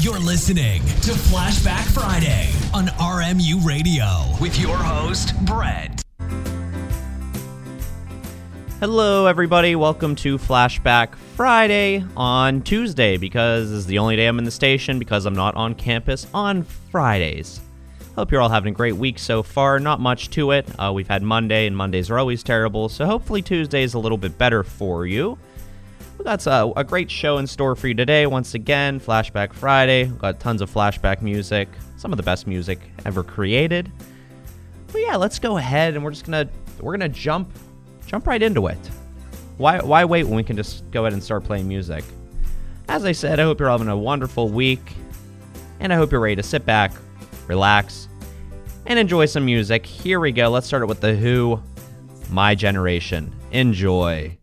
You're listening to Flashback Friday on RMU Radio with your host, Brett. Hello, everybody. Welcome to Flashback Friday on Tuesday, because this is the only day I'm in the station because I'm not on campus on Fridays. Hope you're all having a great week so far. Not much to it. We've had Monday, and Mondays are always terrible, so hopefully Tuesday is a little bit better for you. We got a great show in store for you today. Once again, Flashback Friday. We've got tons of flashback music, some of the best music ever created. But yeah, let's go ahead and we're gonna jump right into it. Why wait when we can just go ahead and start playing music? As I said, I hope you're having a wonderful week, and I hope you're ready to sit back, relax, and enjoy some music. Here we go. Let's start it with The Who, My Generation. Enjoy.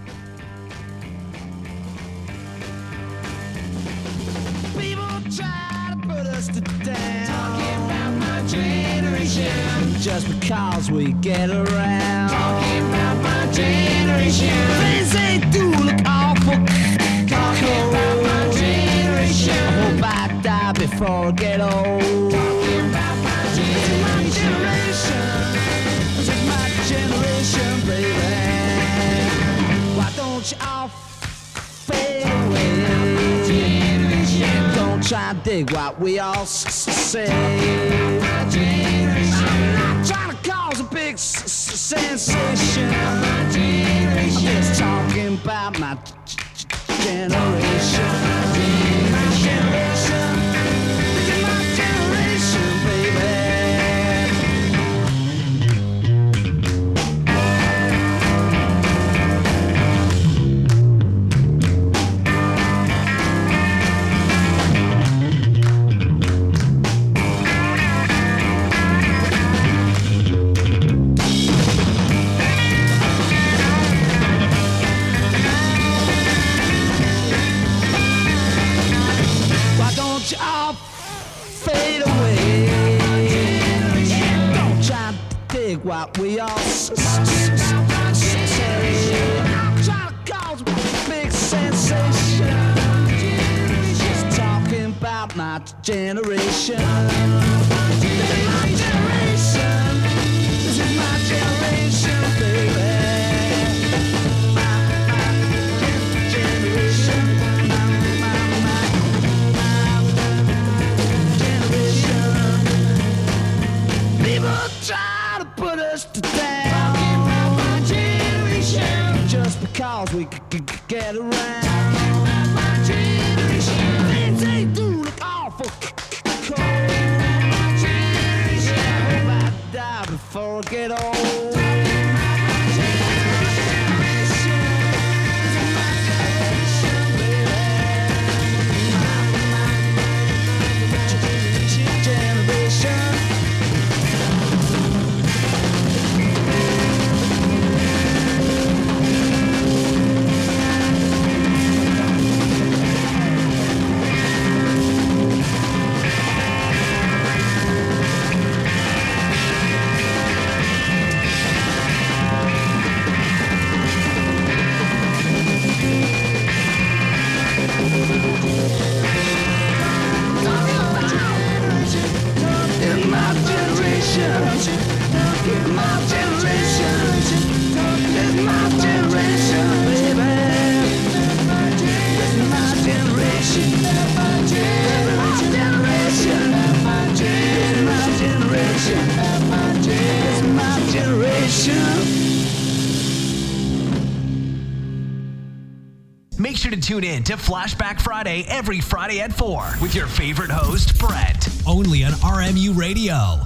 Just because we get around talking about my generation. Things they do look awful. Talking about my generation. I hope I die before I get old. Talking about my generation. This is my generation, baby. Why don't you all fade away? Don't try and dig what we all say. I'm not trying to cause a big sensation. I'm just talking about my generation. My generation. This is my generation, baby. What we all say. I'm trying to cause a big sensation. Just talking about my generation. This is my generation. This is my generation, baby. My generation. My generation. People try to put us to down. Talking about my generation. Just because we could get around. Talking about my generation. Things they do look awful cold. My generation. I hope I die before I get old. Make sure to tune in to Flashback Friday every Friday at 4 with your favorite host, Brett. Only on RMU Radio.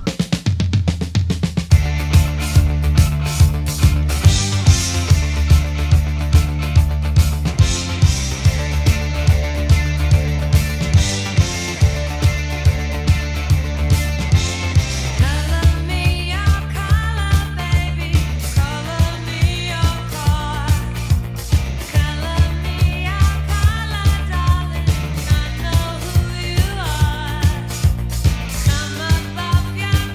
Come above your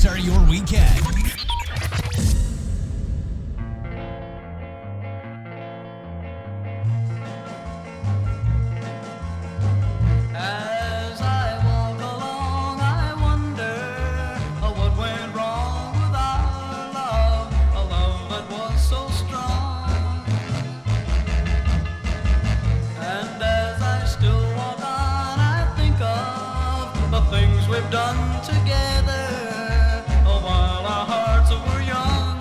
kickstart your weekend. As I walk along, I wonder what went wrong with our love, a love that was so strong. And as I still walk on, I think of the things we've done together while our hearts were young.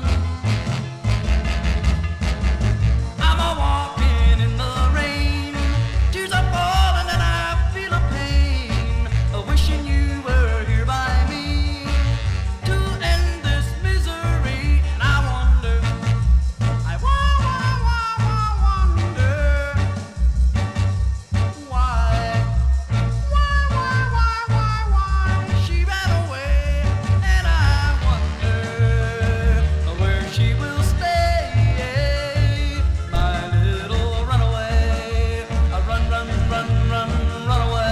I'm a walking in the rain, tears are falling and I feel a pain, wishing you were here by me to end this misery. And I wonder, I wonder why she ran away, and I wonder where she will stay, my little runaway. Run, run, run, run, run away.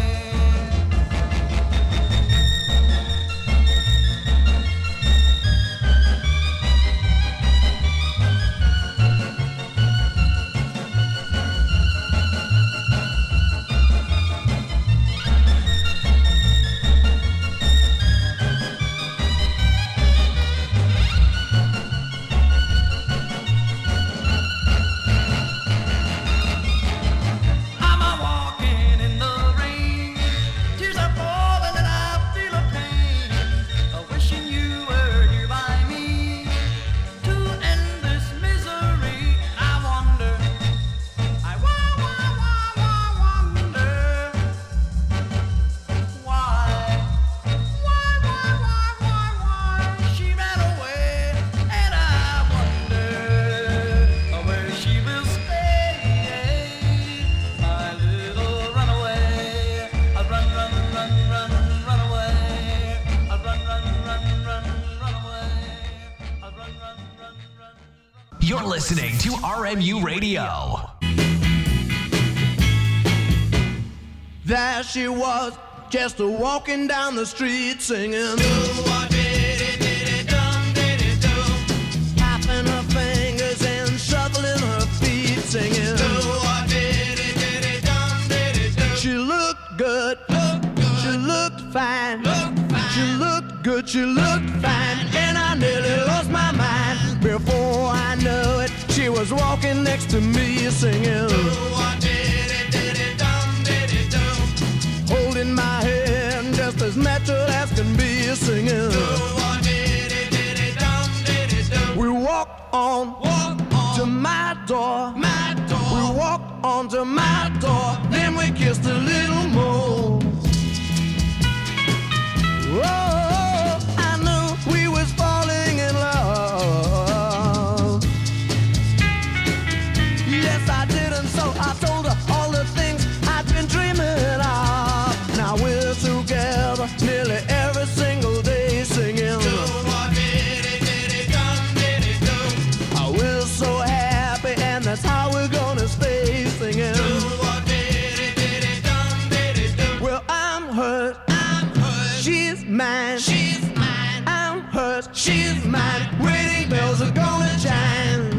I'm a walking in the rain, tears are falling and I feel a pain, wishing you were here by me to end this misery. I wonder, I wonder why she ran away, and I wonder where she will stay, my little runaway. Run, run, run, run, run away. Run, run, run, run, run away. Run, run, run, run, run. You're listening to RMU Radio. There she was, just walking down the street singing. Tapping her fingers and shuffling her feet singing. She looked good, she looked fine, she looked good, she looked fine, and I nearly lost my mind. Before I knew it, she was walking next to me singing. Holding my hand just as natural as can be singing. We walked on to my door. We walked on to my door. Then we kissed a little more. Oh, I knew we was falling in love. Yes, I did, and so I told her all the things I'd been dreaming of. Now we're together nearly every single day singing. Oh, we're so happy, and that's how we're gonna stay singing. Well, I'm hers, she's mine, I'm hers, she's mine. Wedding bells are gonna chime.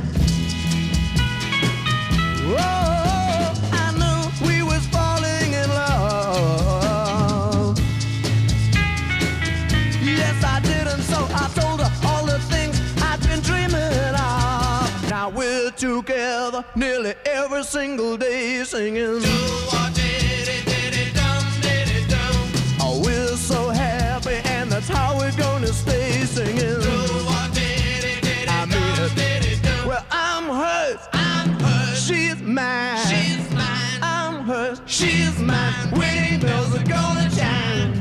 Oh, I knew we was falling in love. Yes, I did, and so I told her all the things I'd been dreaming of. Now we're together nearly every single day singing. Oh, we're so happy, and that's how we're gonna stay singing. I mean it. Well, I'm hers, she's mine, I'm hers, she's mine. Wedding bells are gonna chime.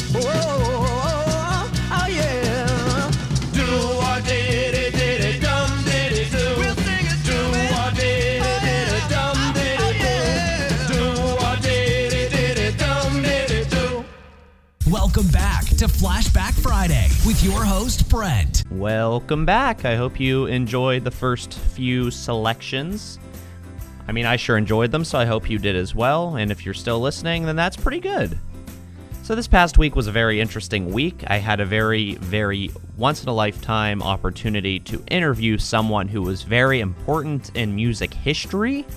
Oh, oh yeah. Do or did it, dum did it do. We'll sing it. Do or did it, dum did it do. Do or did it, dum did it do. Welcome back to Flashback Friday with your host, Brent. Welcome back. I hope you enjoyed the first few selections. I mean, I sure enjoyed them, so I hope you did as well. And if you're still listening, then that's pretty good. So this past week was a very interesting week. I had a very once-in-a-lifetime opportunity to interview someone who was very important in music history,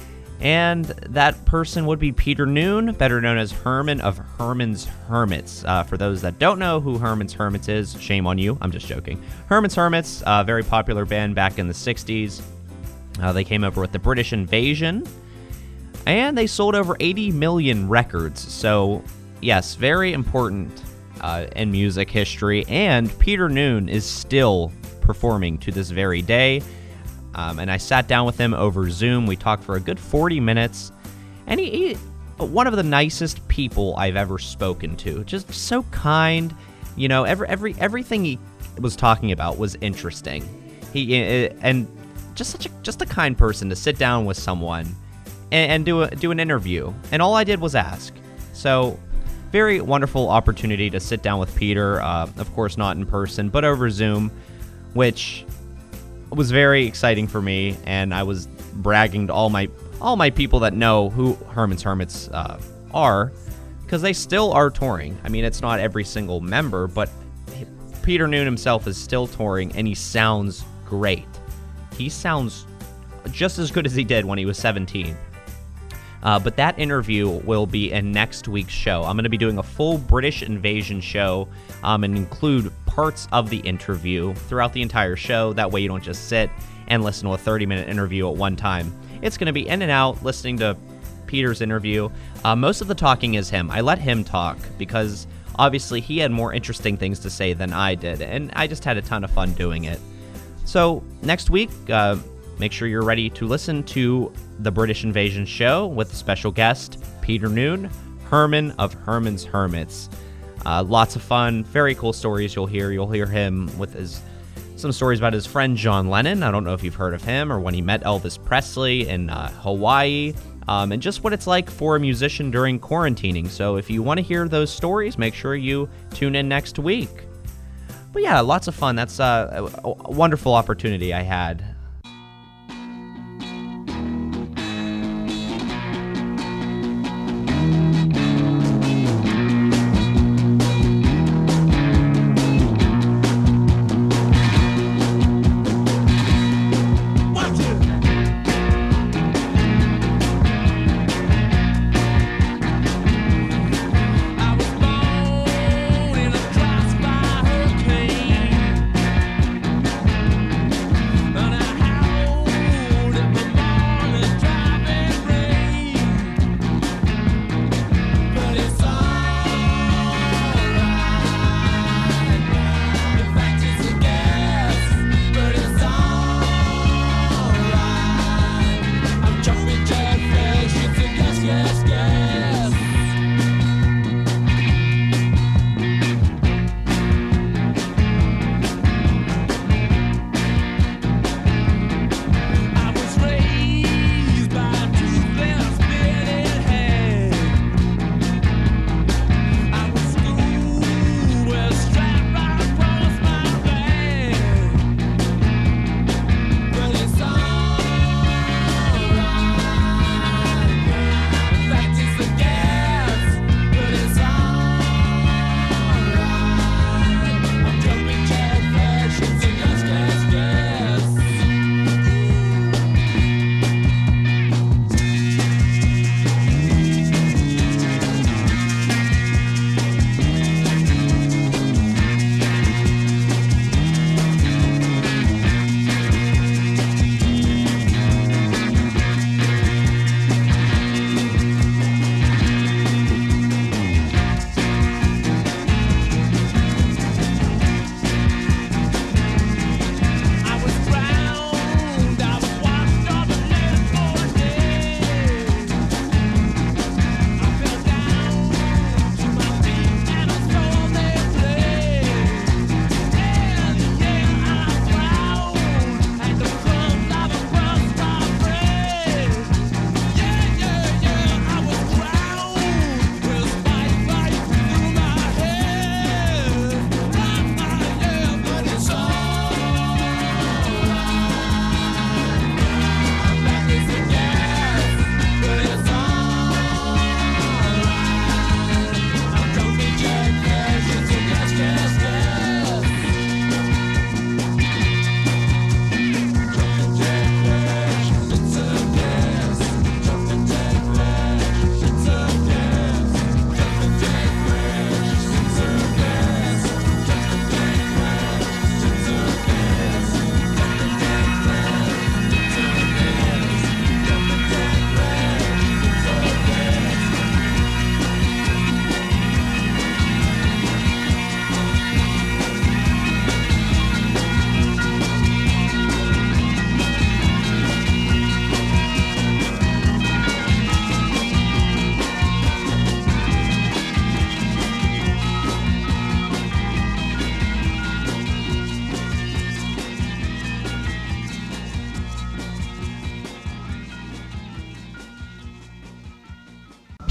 and that person would be Peter Noone, better known as Herman of Herman's Hermits. For those that don't know who Herman's Hermits is, shame on you. I'm just joking. Herman's Hermits, a very popular band back in the 60s. They came over with the British Invasion, and they sold over 80 million records. So, yes, very important in music history. And Peter Noone is still performing to this very day. And I sat down with him over Zoom. We talked for a good 40 minutes. And he one of the nicest people I've ever spoken to. Just so kind. You know, everything he was talking about was interesting. And just a kind person to sit down with someone and do an interview. And all I did was ask. So, very wonderful opportunity to sit down with Peter. Of course, not in person, but over Zoom, which was very exciting for me, and I was bragging to all my people that know who Herman's Hermits are, because they still are touring. I mean, it's not every single member, but Peter Noone himself is still touring, and he sounds great. He sounds just as good as he did when he was 17. But that interview will be in next week's show. I'm going to be doing a full British Invasion show and include parts of the interview throughout the entire show. That way you don't just sit and listen to a 30-minute interview at one time. It's going to be in and out, listening to Peter's interview. Most of the talking is him. I let him talk because obviously he had more interesting things to say than I did, and I just had a ton of fun doing it. So next week, make sure you're ready to listen to the British Invasion show with special guest Peter Noone, Herman of Herman's Hermits. Lots of fun, very cool stories you'll hear. You'll hear him with some stories about his friend John Lennon. I don't know if you've heard of him, or when he met Elvis Presley in Hawaii, and just what it's like for a musician during quarantining. So if you want to hear those stories, make sure you tune in next week. But yeah, lots of fun. That's a wonderful opportunity I had. And I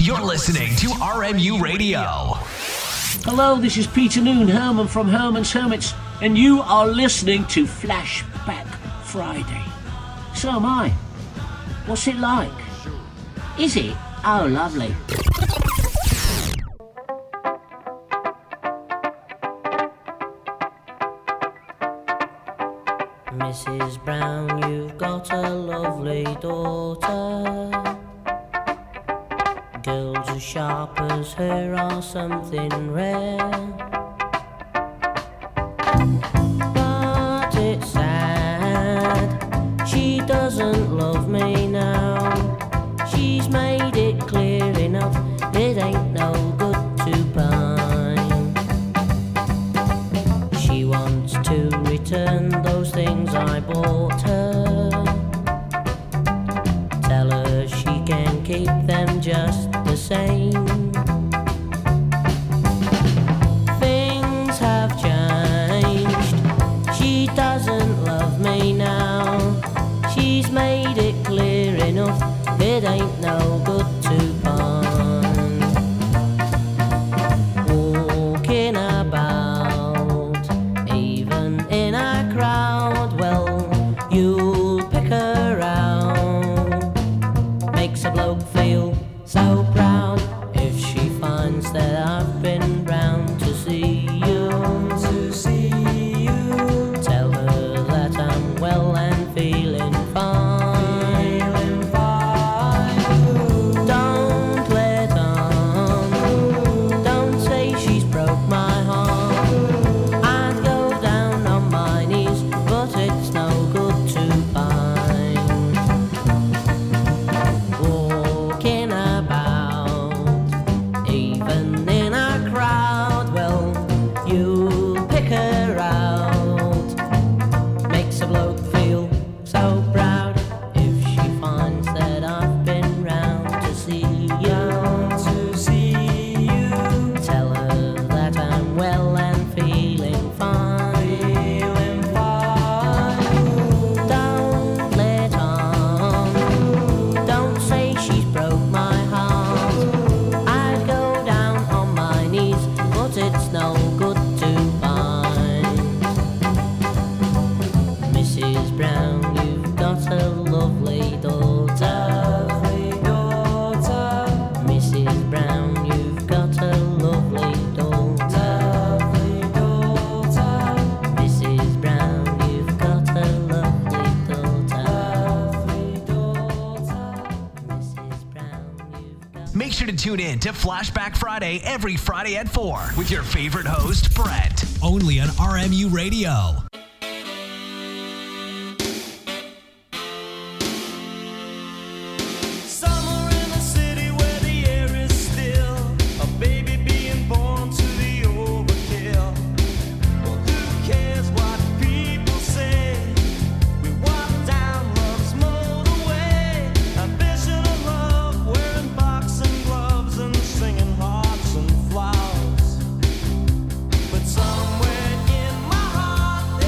You're listening to RMU Radio. Hello, this is Peter Noon, Herman from Herman's Hermits, and you are listening to Flashback Friday. So am I. What's it like? Is it? Oh, lovely. Mrs. Brown, you've got a lovely daughter. Girls as sharp as her are something rare. But it's sad, she doesn't love me now. She's made it clear enough, it ain't no good to pine. She wants to return those things I bought her. Tell her she can keep them just the same. Things have changed, she doesn't love me now. She's made it clear enough, it ain't no good to pine. Walking about, even in a crowd, well, you'll pick her out. Makes a bloke feel so proud if she finds that I've been round to see you. Tell her that I'm well and feeling fine. Don't let on, don't say she's broke my heart. I'd go down on my knees, but it's no good to pine. Walking about, even in a crowd, well, you pick her out. Makes a bloke feel so proud if she finds that I've been round to see you. Tell her that I'm well and feeling fine. Don't let on, don't say she's broke my heart. I'd go down on my knees, but it's no good to pine. Mrs. Brown, you've got a lovely daughter. Mrs. Brown, you've got a lovely daughter. Mrs. Brown, you've got a lovely daughter. Mrs. Brown, you've got... Make sure to tune in to Flashback Friday every Friday at 4 with your favorite host, Brett. Only on RMU Radio. Somewhere in the city where the air is still, a baby being born to the overkill. Well, who cares what people say? We walk down love's motorway, a vision of love, wearing boxing gloves and singing hearts and flowers. But somewhere in my heart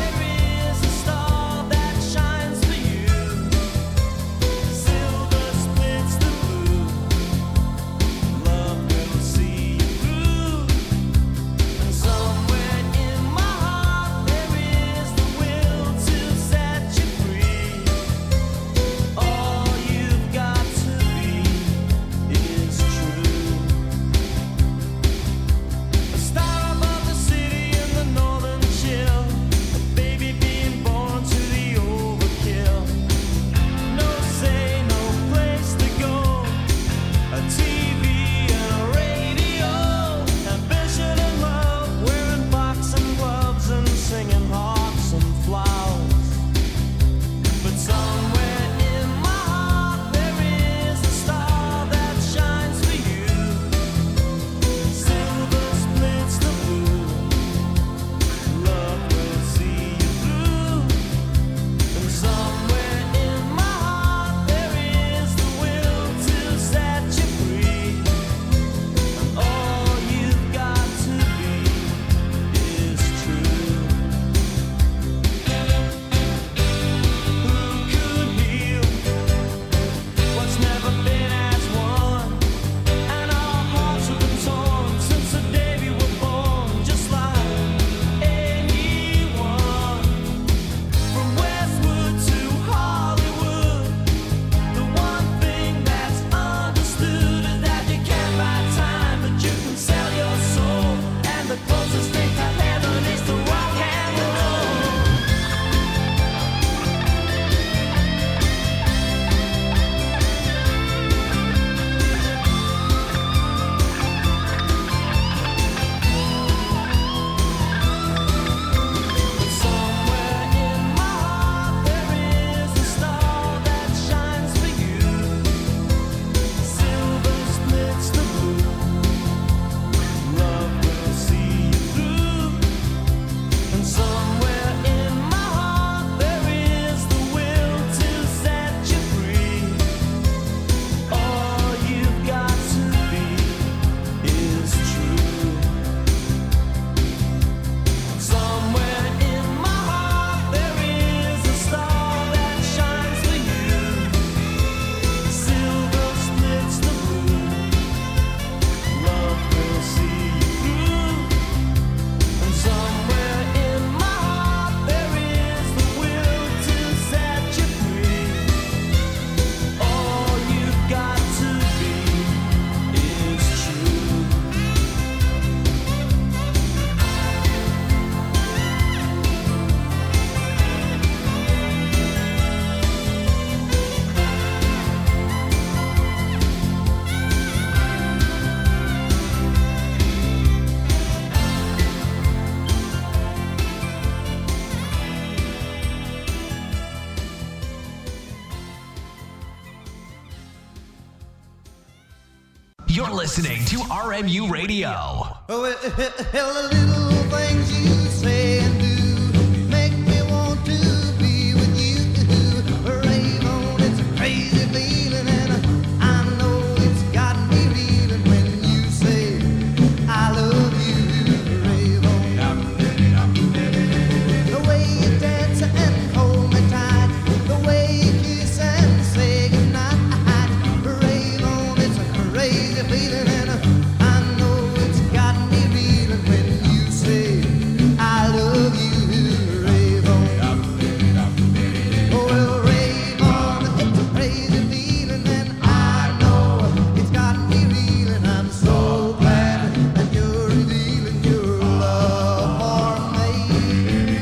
You're listening to RMU Radio. Oh, well, the little things you say and do make me want to be with you. Rave on, it's a crazy feeling, and I know it's got me reeling when you say I love you. Rave on. The way you dance and hold me tight, the way you kiss and say goodnight. Rave on, it's a crazy feeling, and I know it's got me reeling when you say I love you. Rave on. Oh, well, rave on, it's a crazy feeling, and I know it's got me reeling. I'm so glad that you're revealing your love for me.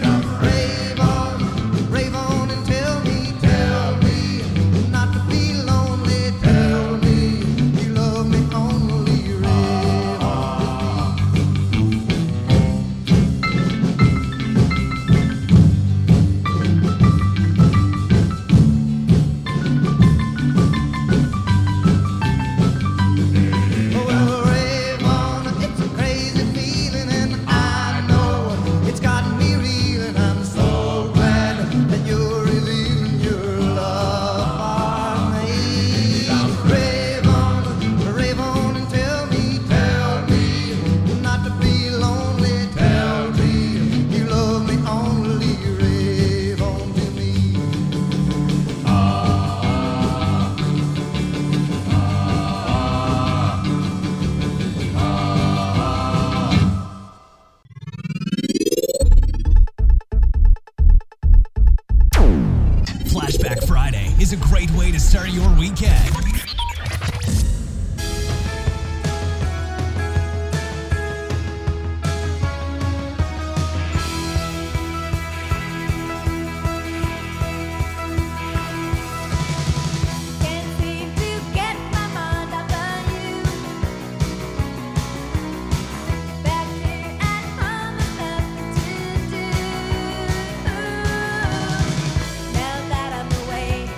Rave on and tell me not to be lonely. Tell me you love me only. Rave on. Oh, well, rave on, it's a crazy feeling, and I know it's got me reeling. I'm so glad that you're revealing your love for me. Rave on and tell me not to be lonely. Tell me you love me only. Rave on to me. Flashback Friday is a great way to start your weekend. Can't seem to get my mind off of you. Back here at home, nothing to do. Now that I'm away,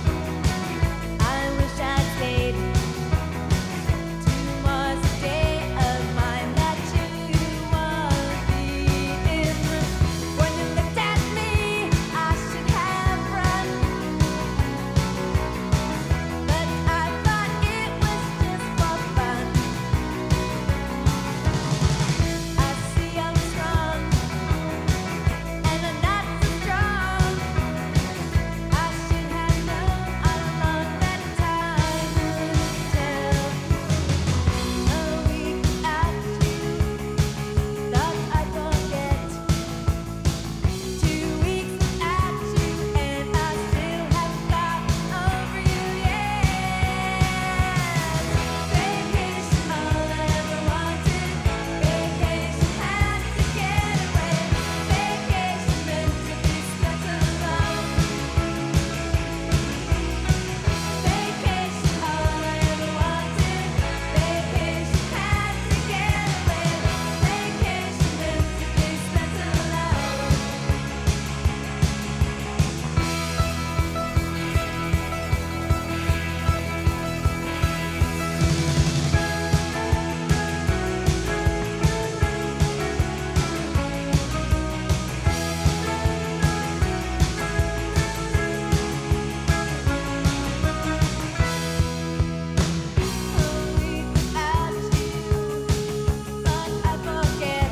I wish I'd stayed. Tomorrow's a day of mine that you won't be in. When you looked at me, I should have run. But I thought it was just for fun. I see I'm strong, and I'm not so strong. I should have known all along that time would tell. A week without you, thought I'd forget. 2 weeks without you, and I still haven't gotten over you yet. Vacation, all I ever wanted. Vacation, had to get away. Vacation, meant to be spent alone. Vacation, all I ever wanted. Vacation, had to get away. Vacation, meant to be spent alone. A week without you, thought I'd forget.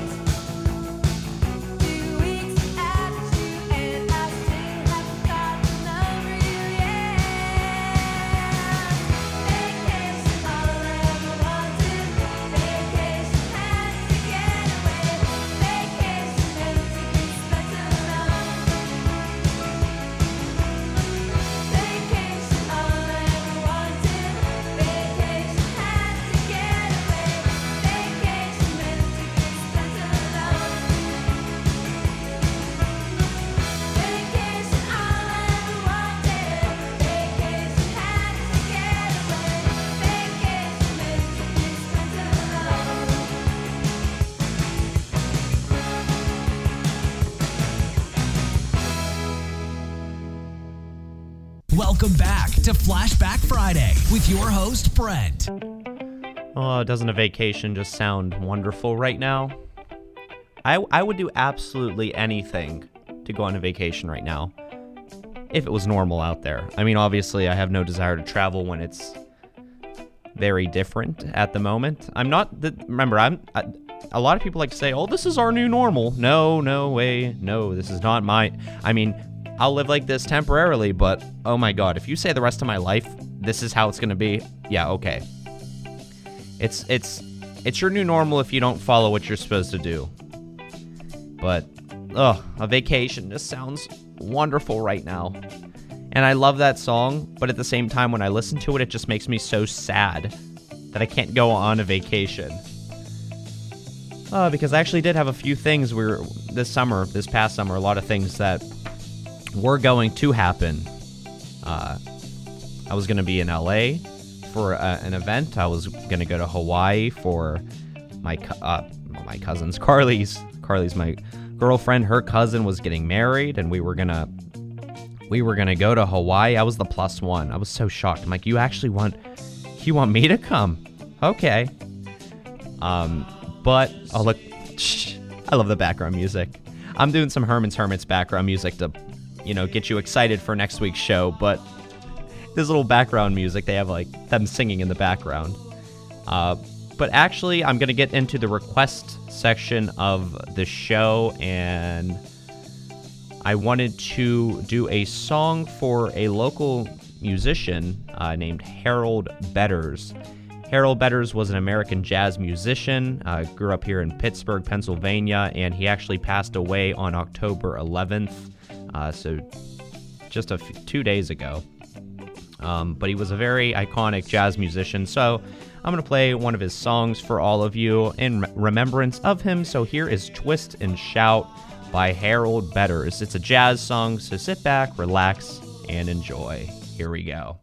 2 weeks without you, and I still haven't gotten over you yet. Vacation, all I ever wanted. Vacation, had to get away. Vacation, meant to be spent alone. Vacation, all I ever wanted. Vacation, had to get away. Vacation, meant to be spent alone. Vacation, all I ever wanted. Vacation, had to get away. Vacation, meant to be spent alone. Welcome back to Flashback Friday with your host, Brent. Oh, doesn't a vacation just sound wonderful right now? I would do absolutely anything to go on a vacation right now if it was normal out there. I mean, obviously, I have no desire to travel when it's very different at the moment. I'm not, remember, a lot of people like to say, oh, this is our new normal. No way. No, this is not I mean, I'll live like this temporarily, but oh my God, if you say the rest of my life, this is how it's going to be. Yeah, okay. It's your new normal if you don't follow what you're supposed to do. But, a vacation just sounds wonderful right now. And I love that song, but at the same time, when I listen to it, it just makes me so sad that I can't go on a vacation. Because I actually did have a few things this past summer, a lot of things that were going to happen. I was going to be in LA for an event. I was going to go to Hawaii for my cousin's Carly's my girlfriend. Her cousin was getting married, and we were gonna go to Hawaii. I was the plus one. I was so shocked. I'm like, you want me to come? Okay. But oh look, I love the background music. I'm doing some Herman's Hermits background music to, get you excited for next week's show. But this little background music, they have like them singing in the background. But actually, I'm going to get into the request section of the show, and I wanted to do a song for a local musician named Harold Betters. Harold Betters was an American jazz musician, grew up here in Pittsburgh, Pennsylvania, and he actually passed away on October 11th, so just 2 days ago. But he was a very iconic jazz musician, so I'm going to play one of his songs for all of you in remembrance of him. So here is Twist and Shout by Harold Betters. It's a jazz song, so sit back, relax, and enjoy. Here we go.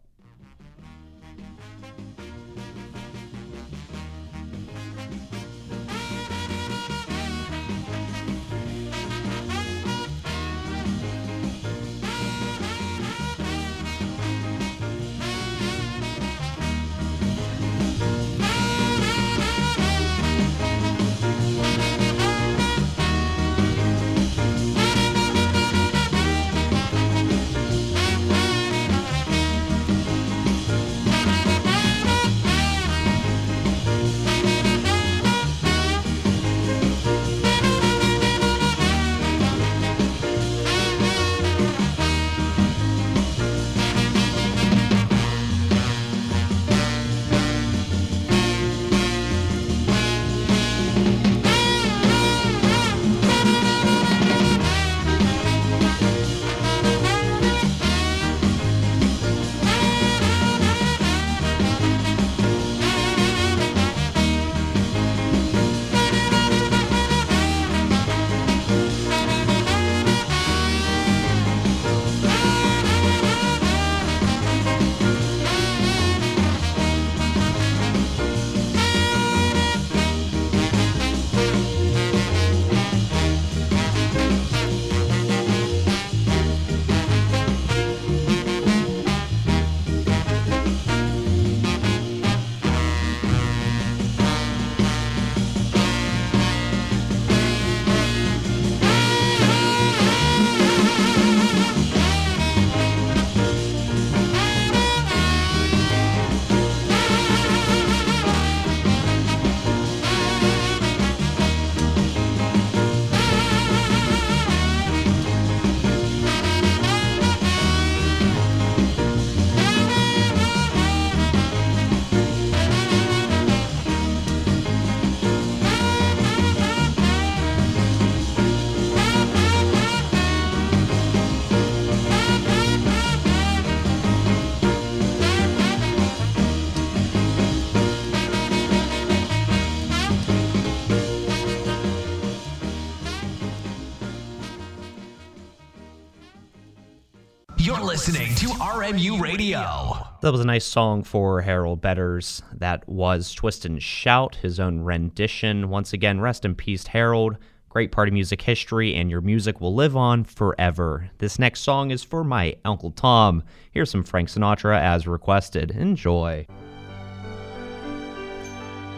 You're listening to RMU Radio. That was a nice song for Harold Betters. That was Twist and Shout, his own rendition. Once again, rest in peace, Harold. Great part of music history, and your music will live on forever. This next song is for my Uncle Tom. Here's some Frank Sinatra as requested. Enjoy.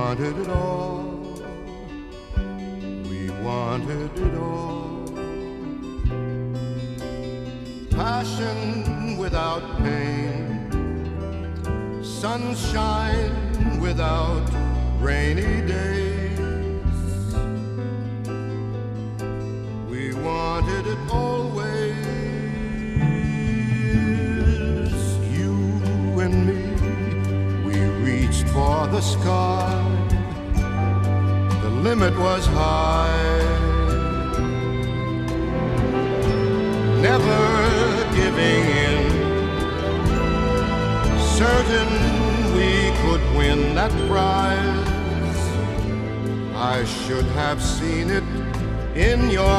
wanted it all. We wanted it all. Passion without pain, sunshine without rainy days. We wanted it always, you and me. We reached for the sky, the limit was high. Never giving in, certain we could win that prize. I should have seen it in your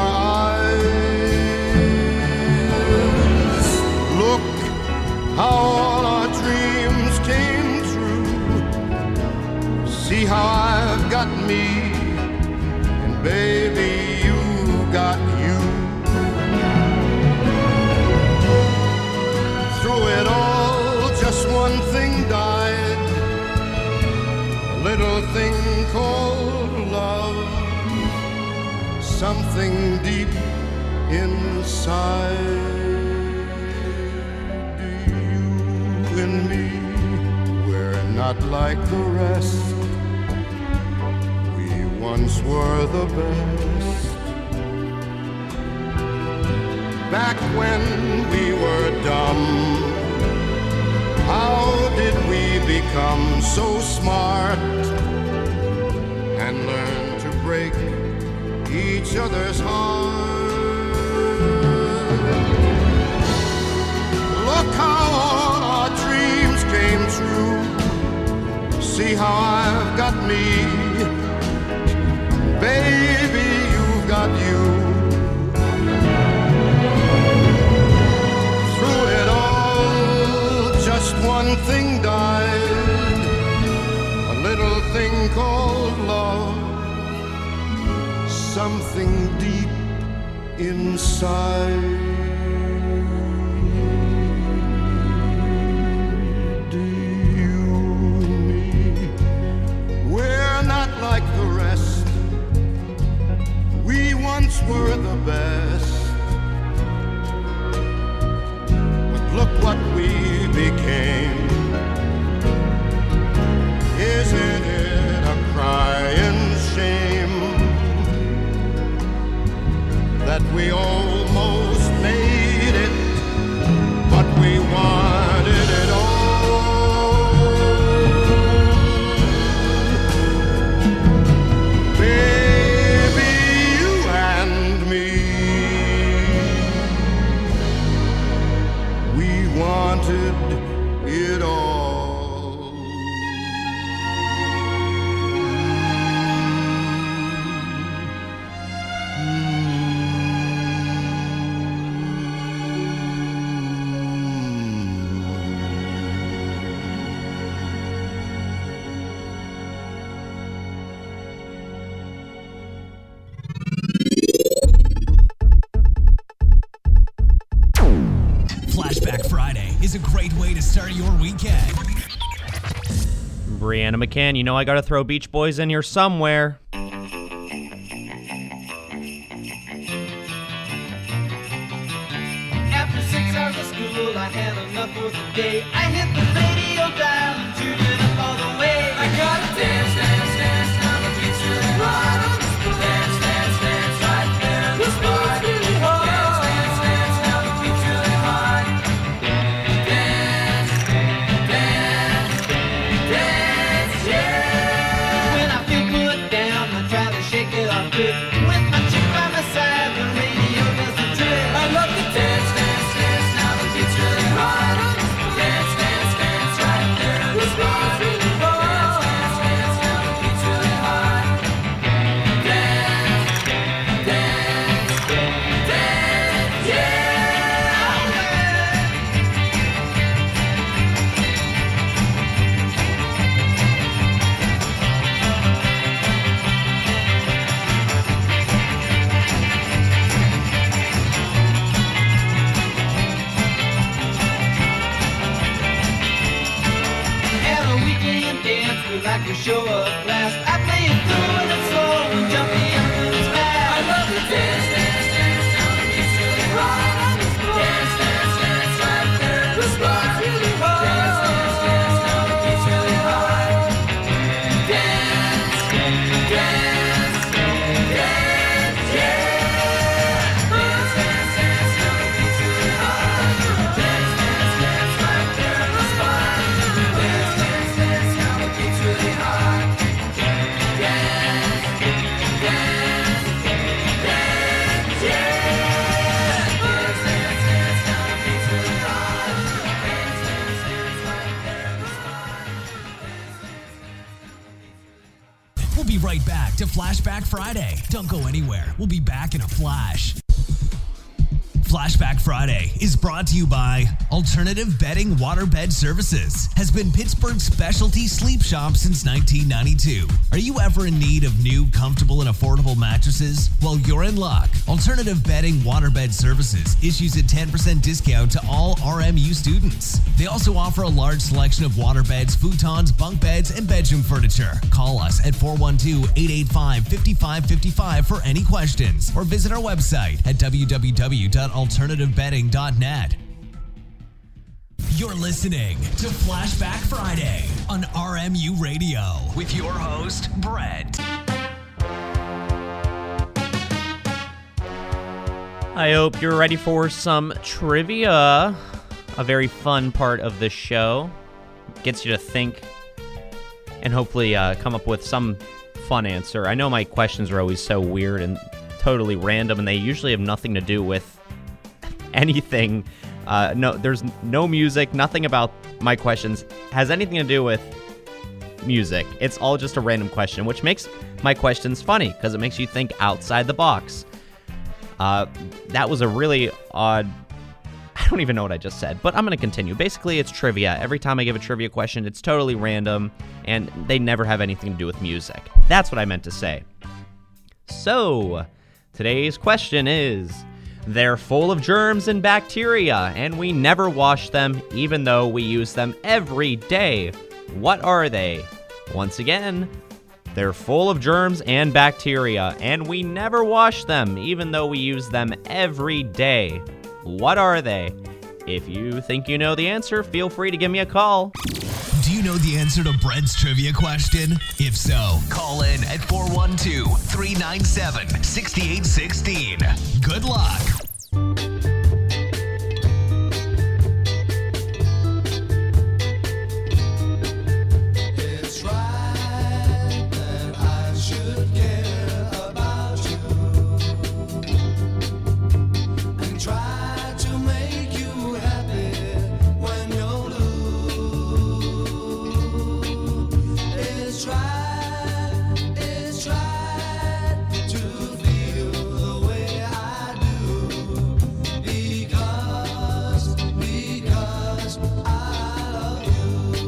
eyes. Look how all our dreams came true. See how I've got me, and baby, you got you. Through it all, just one thing died, a little thing called love, something deep inside. You and me, we're not like the rest. We once were the best. Back when we were dumb, how did we become so smart and learn to break each other's heart? Look how all our dreams came true. See how I've got me, baby, you've got you. Through it all, just one thing died, a little thing called love, something deep inside. You and me, we're not like the rest. We once were the best. Look what we became. Isn't it a crying shame that we almost made it, but we wanted it all? Baby, you and me, we wanted it all. Flashback Friday is a great way to start your weekend. Brianna McCann, you know I gotta throw Beach Boys in here somewhere. After 6 hours of school, I had enough for the day. I hit the radio dial and tuned it up all the way. I gotta dance, dance, dance, now the beat's really hot. Dance, dance, dance, right there in the spot. Dance, dance, dance, now the beat's really hot. Dance, dance, dance, yeah. When I feel put down, I try to shake it off good. With my chick by my side, the radio does the trick. I love to dance, dance, dance, now the beat's really hot. Dance, dance, dance, we like to show a blast. I play it through and it's slow and jumpy and it's fast. I love to dance, dance, dance, down the beach really hard. On the floor. Dance, dance, dance, right there. The spot's really hard. Dance, dance, dance, down the beach really hard. Dance, dance, dance, yeah. Dance, dance, dance, down the beach really hard. Dance, dance, dance, right there. The spot. Dance, dance, dance, down the beach really hard. Dance, dance, dance, yeah. Dance, dance, dance, down the beach really hard. Dance, dance, dance, right there. The spot. We'll be right back to Flashback Friday. Don't go anywhere. We'll be back in a flash. Flashback Friday is brought to you by Alternative Bedding Waterbed Services. Has been Pittsburgh's specialty sleep shop since 1992. Are you ever in need of new, comfortable, and affordable mattresses? Well, you're in luck. Alternative Bedding Waterbed Services issues a 10% discount to all RMU students. They also offer a large selection of waterbeds, futons, bunk beds, and bedroom furniture. Call us at 412-885-5555 for any questions, or visit our website at www.alternativebedding.net. You're listening to Flashback Friday on RMU Radio with your host, Brett. I hope you're ready for some trivia. A very fun part of this show. Gets you to think and hopefully come up with some fun answer. I know my questions are always so weird and totally random, and they usually have nothing to do with anything. No, there's no music. Nothing about my questions has anything to do with music. It's all just a random question, which makes my questions funny because it makes you think outside the box. That was a really odd... I don't even know what I just said, but I'm going to continue. Basically, it's trivia. Every time I give a trivia question, it's totally random, and they never have anything to do with music. That's what I meant to say. So, today's question is... They're full of germs and bacteria, and we never wash them, even though we use them every day. What are they? Once again, they're full of germs and bacteria, and we never wash them, even though we use them every day. What are they? If you think you know the answer, feel free to give me a call. Do you know the answer to Brett's trivia question? If so, call in at 412-397-6816. Good luck. It's right that I should care about you and try to make you happy when you're blue. It's right to feel the way I do because I love you.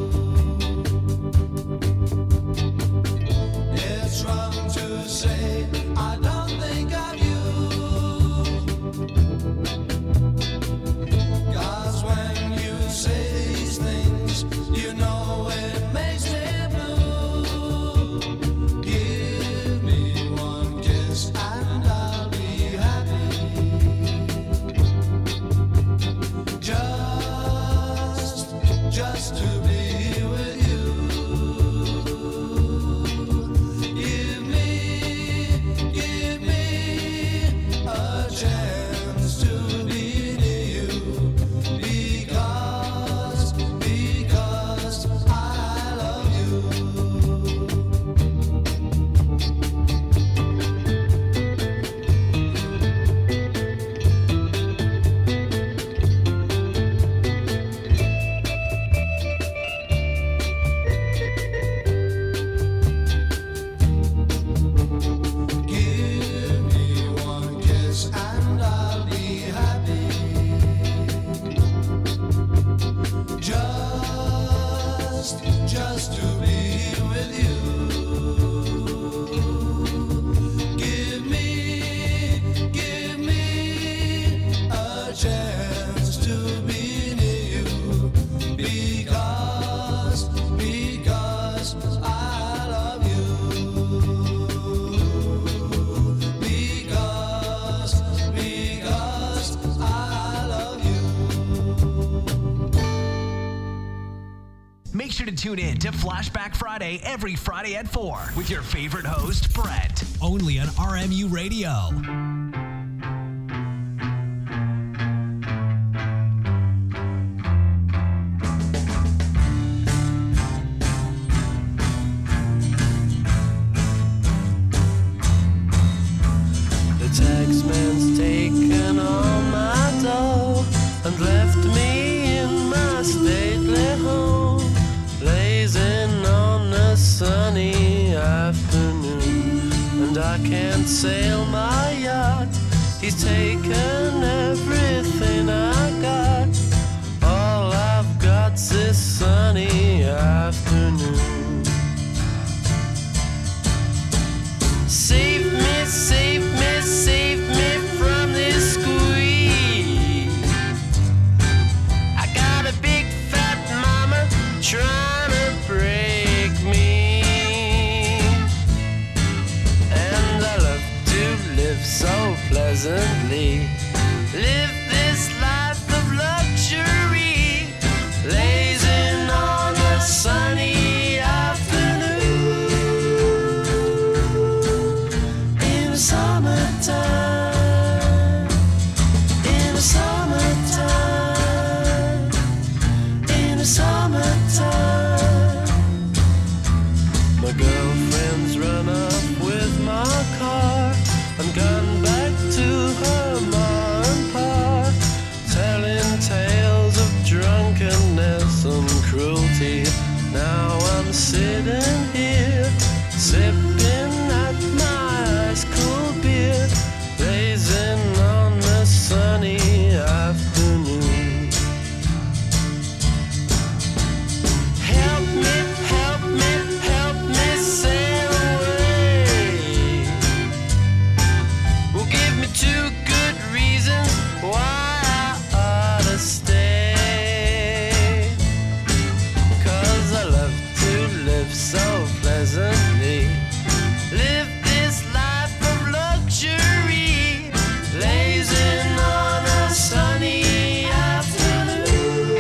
It's wrong to say I don't think of you, 'cause when you say these things, you know it makes me blue. Give me one kiss and I'll be happy. Just to be with you. Give me a chance to be near you because I love you. Give me one kiss and I'll be happy. Just to be with you. Give me a chance to be near you because Make sure to tune in to Flashback Friday every Friday at 4 with your favorite host, Brett. Only on RMU Radio. The taxman's taken all my dough and left me in my stately home, blazing on a sunny afternoon. And I can't sail my yacht, he's taken everything I got. All I've got's this sunny afternoon. Save me, save me, save me from this squeeze. I got a big fat mama trying to break me, and I love to live so pleasantly. Live this life of luxury, blazing on a sunny afternoon. In the summertime, in the summertime, in the summertime. My girlfriend's run off with my car and gone back to her ma and pa, telling tales of drunkenness and cruelty. Now I'm sitting here, sipping at my ice cold beer, blazing on a sunny afternoon. Help me, help me, help me sail away. Well, give me 2 good reasons why I ought to stay. 'Cause I love to live so pleasantly. Live this life of luxury, blazing on a sunny afternoon.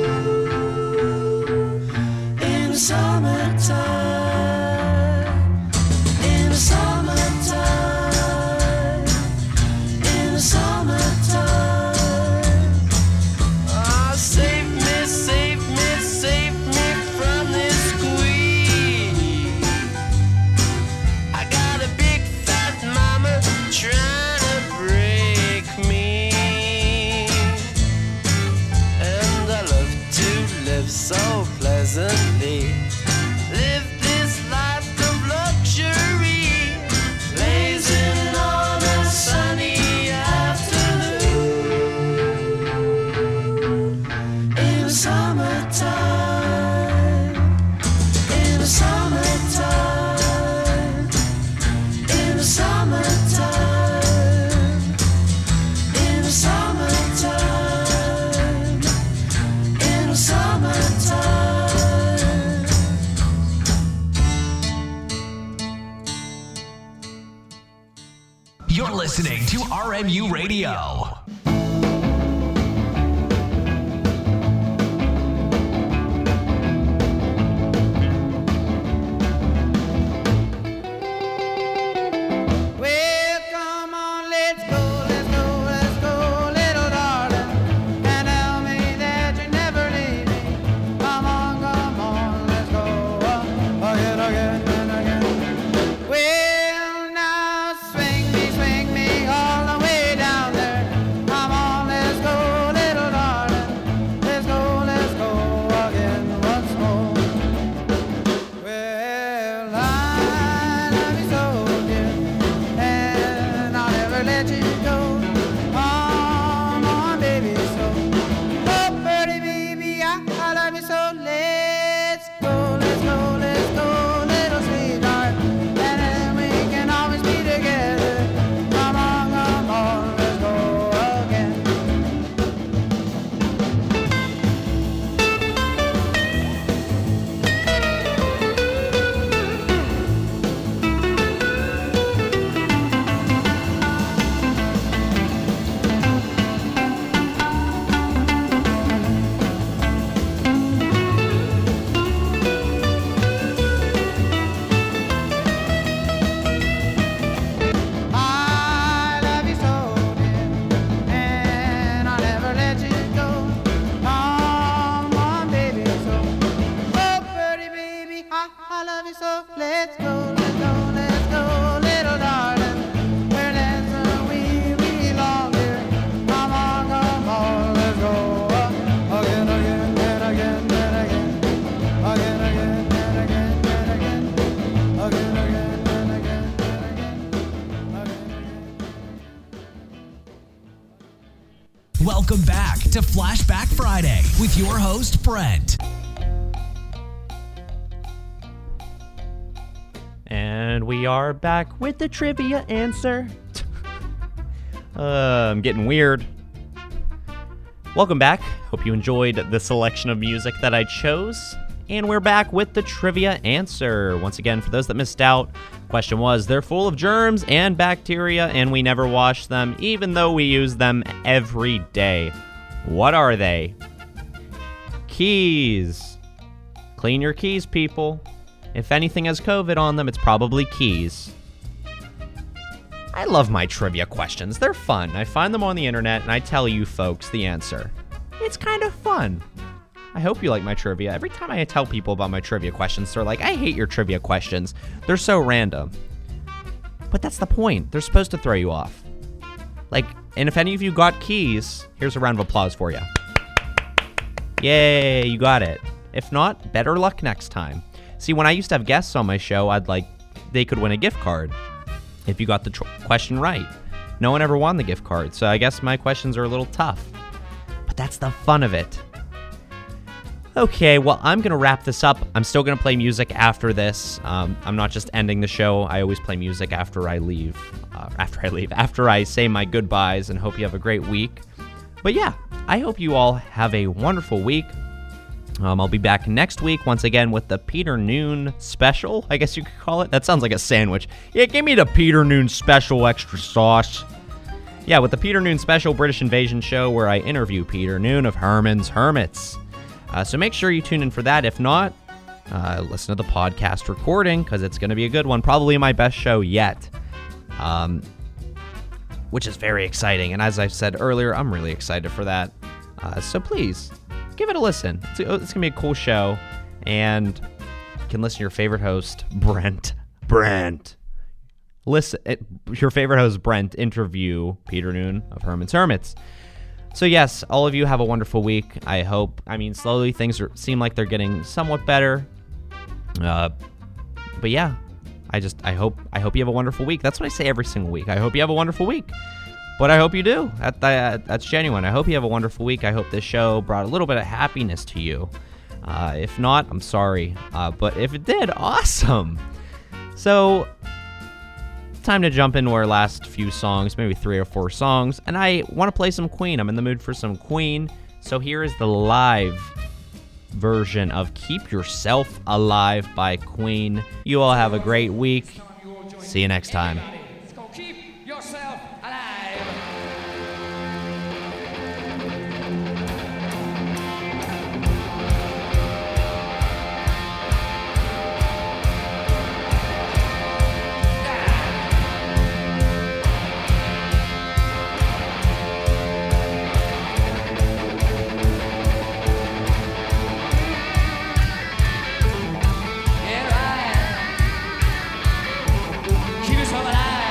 In the summertime, in the summertime, in the summertime. Ah, save me, save me, save me from this squeeze. I got a big fat mama trying to break me, and I love to live so pleasantly. Live this life of luxury, blazing on a sunny afternoon. In the summertime, in the summertime, in the summertime, in the summertime, in the summertime. You're listening to RMU Radio. Well, come on, let's go, let's go, let's go, little darling. And tell me that you never leave me. Come on, let's go. Again, again, and again. Well, now swing me all the way down there. I love you so. Let's go, let's go, let's go, little darling. Where dancing we belong here. Come on, let's go. Again, again, and again, and again. Again, again, and again, and again. Again, again, and again, and again. Welcome back to Flashback Friday with your host, Brent. And we are back with the trivia answer. I'm getting weird. Welcome back. Hope you enjoyed the selection of music that I chose. And we're back with the trivia answer. Once again, for those that missed out, question was, they're full of germs and bacteria and we never wash them, even though we use them every day. What are they? Keys. Clean your keys, people. If anything has COVID on them, it's probably keys. I love my trivia questions. They're fun. I find them on the internet and I tell you folks the answer. It's kind of fun. I hope you like my trivia. Every time I tell people about my trivia questions, they're like, I hate your trivia questions. They're so random. But that's the point. They're supposed to throw you off. Like, and if any of you got keys, here's a round of applause for you. Yay, you got it. If not, better luck next time. See, when I used to have guests on my show, they could win a gift card if you got the question right. No one ever won the gift card, so I guess my questions are a little tough. But that's the fun of it. Okay, well, I'm going to wrap this up. I'm still going to play music after this. I'm not just ending the show. I always play music after I leave. After I say my goodbyes, and hope you have a great week. But yeah, I hope you all have a wonderful week. I'll be back next week once again with the Peter Noon special, I guess you could call it. That sounds like a sandwich. Yeah, give me the Peter Noon special extra sauce. Yeah, with the Peter Noon special British Invasion show where I interview Peter Noon of Herman's Hermits. So make sure you tune in for that. If not, listen to the podcast recording because it's going to be a good one. Probably my best show yet, which is very exciting. And as I said earlier, I'm really excited for that. So please, give it a listen. It's going to be a cool show. And you can listen to your favorite host, Brent. Your favorite host, Brent, interview Peter Noon of Herman's Hermits. So yes, all of you have a wonderful week. I hope. I mean, slowly things seem like they're getting somewhat better. But yeah, I hope you have a wonderful week. That's what I say every single week. I hope you have a wonderful week. But I hope you do. That's genuine. I hope you have a wonderful week. I hope this show brought a little bit of happiness to you. If not, I'm sorry. But if it did, awesome. So, time to jump into our last few songs, maybe 3 or 4 songs. And I want to play some Queen. I'm in the mood for some Queen. So here is the live version of Keep Yourself Alive by Queen. You all have a great week. See you next time. Keep yourself alive. Keep yourself alive.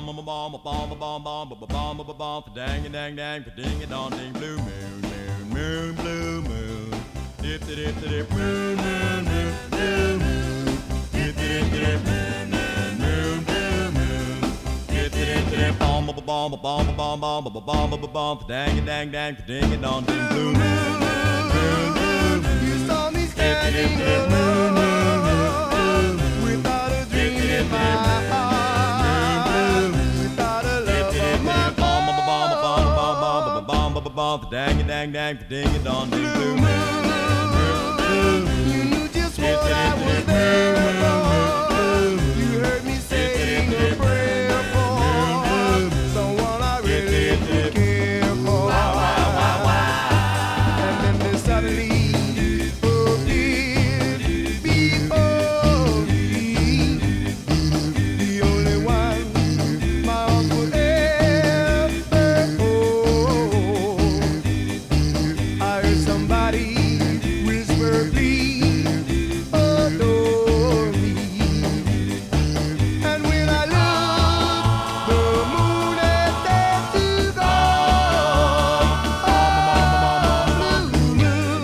bomb, bomb, bomb, bomb, bomb, bomb, bomb, bomb, bomb, dang, dang, dang, ding, dong, ding, blue moon, moon, moon, blue moon, dip, dip, dip, moon, moon, moon, blue moon, dip, dip, dip, moon, moon, moon, blue moon, dip, dip, dip, bomb, bomb, bomb, bomb, bomb, bomb, bomb, bomb, bomb, dang, dang, dang, ding, dong, ding, blue moon, moon, moon, You saw me standing alone without a dream in my heart, without a love of my dang, dang, dang, ding, dong, ding, blue moon. You knew just what I was there for. You heard me saying a prayer for someone I really care for. And then there suddenly appeared before me the only one my arms would ever hold. I heard somebody whisper, please adore me. And when I looked, the moon had dared to go. Blue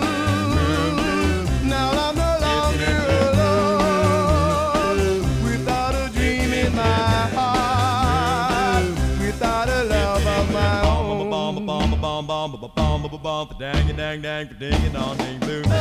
moon, now I'm no longer alone, without a dream in my heart, without a love of my own. Dang, dang, dang, ding, dong, ding, blue moon.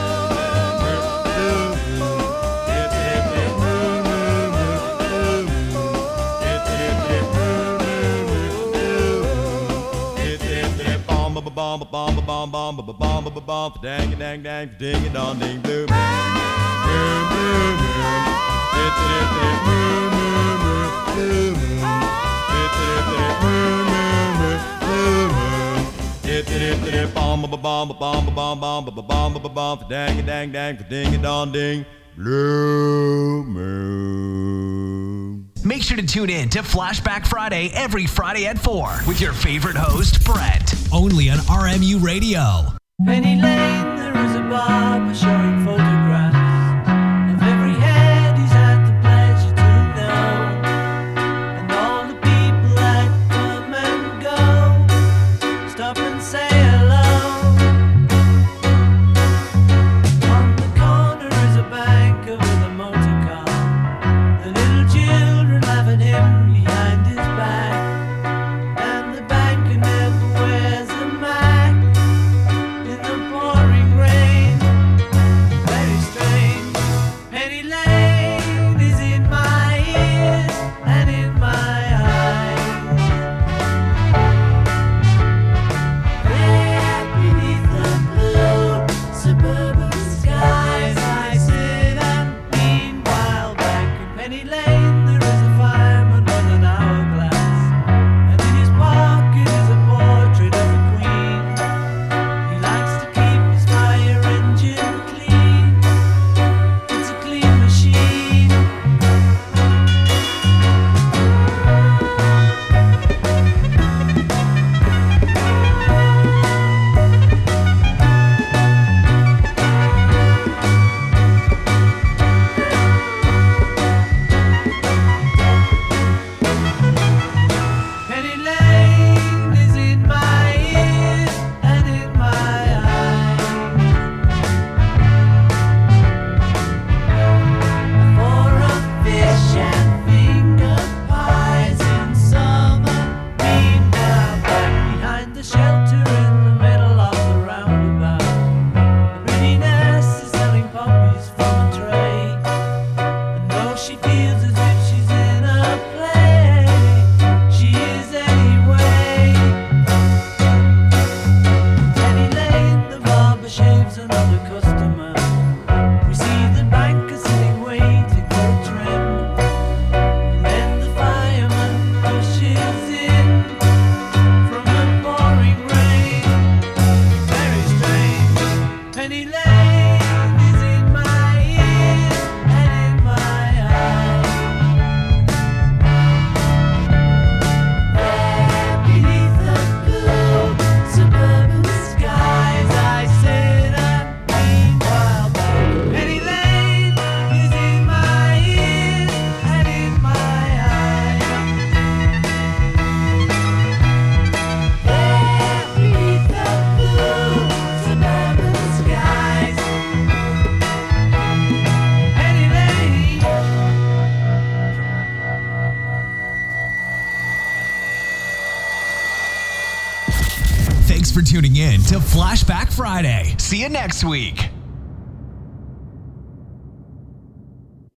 Bomb, bomb, bomb, bomb, bomb, bomb, bomb, dang, dang, dang, ding, dong, ding, blue moon. Moon, blue moon. Moon, moon, moon, blue moon. Moon, moon, moon, blue moon. Bomb, bomb, bomb, bomb, bomb, bomb, bomb, dang, dang, dang, ding, dong, ding, blue moon. Make sure to tune in to Flashback Friday every Friday at 4 with your favorite host, Brett. Only on RMU Radio. Penny Lane, there is a barber showing photographs of every head he's had the pleasure to know, and all the people that come and go. Stop and say hello. On the corner is a banker with a motor car. The little children laughing him behind his back, and the banker never wears a mask in the pouring rain. Very strange. Penny Lane is in my ears and in my eyes. There beneath the blue suburban skies, I sit and lean while back in Penny Lane there is a fireman on an hourglass, and in his pocket is a portrait of a queen. He likes to keep his fire engine clean. It's a clean machine. Penny Lane is in my ears and in my eyes. For a fish and finger pies in summer. Meanwhile, back behind the shelter in the middle of the roundabout, the pretty nurse is selling poppies from a tray. And though she feels as if she's in a play, she is anyway. Penny Lane, the barber shaves another customer. We see the banker sitting waiting for a trim, and then the fireman rushes in from the pouring rain. Very strange. Penny Lane is in my ears and in my eyes. There beneath the blue suburban skies, I sit and Thanks for tuning in to Flashback Friday. See you next week.